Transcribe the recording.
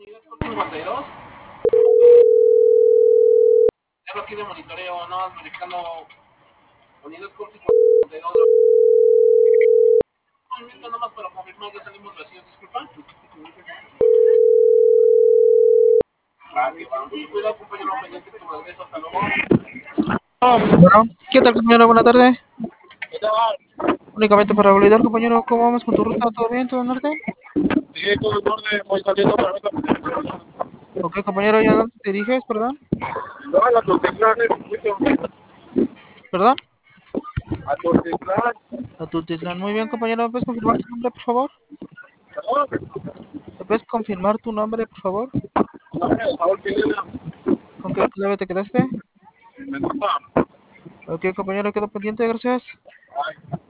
Unidad 52. Tengo aquí de monitoreo, no más verificando. Unidad 52. Movimiento nomás para confirmar, ya salimos vacíos, disculpa. Ah, que va. Mucho cuidado, compañero, pendiente de tu regreso, hasta luego. Bueno, ¿qué tal, compañero? Buena tarde. Únicamente para validar, compañero, ¿cómo vamos con tu ruta? ¿Todo bien? ¿Todo en orden? Sí, todo en orden, voy saliendo para ver Ok, compañero, ¿ya dónde te diriges? Perdón. no, a la Tultitlán, ¿Perdón? a Tultitlán, A Tultitlán. Muy bien, compañero, ¿me puedes confirmar tu nombre, por favor? perdón, ¿Me puedes confirmar tu nombre, por favor? Saúl Pineda, ¿Con qué clave te quedaste? Mendoza. Ok, compañero, quedo pendiente, gracias. Ay.